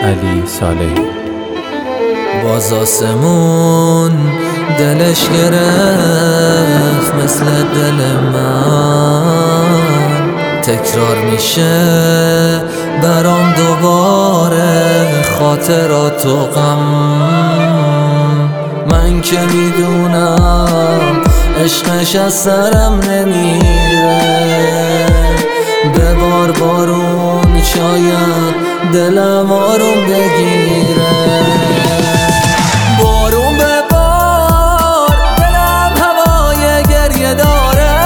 علی صالحی. باز آسمون دلش گرفت مثل دل من، تکرار میشه برام دوباره خاطرات و غم. من که میدونم عشقش از سرم نمیره، به بار بارون شاید دلم آروم بگیره. بارون به بار دلم هوای گریه داره،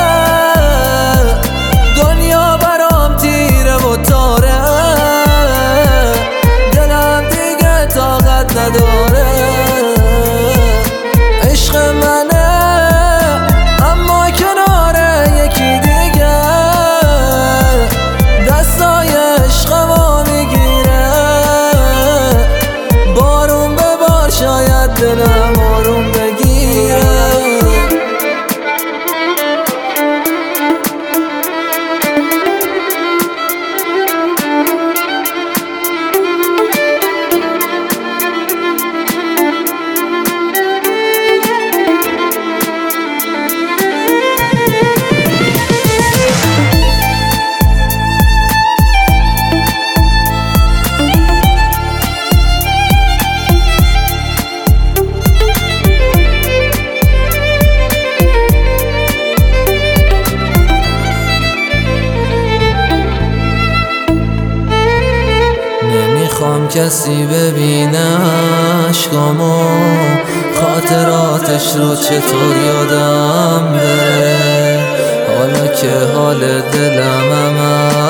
دنیا برام تیره و تاره، دلم دیگه طاقت نداره. عشق منه اما کنار یکی دیگه، دستای عشقمو میگیره. بارون به بار شاید دلم آروم بگیره. نمیخوام کسی ببینه اشکامو، خاطراتش رو چطور یادم بره. حالا که حال دلم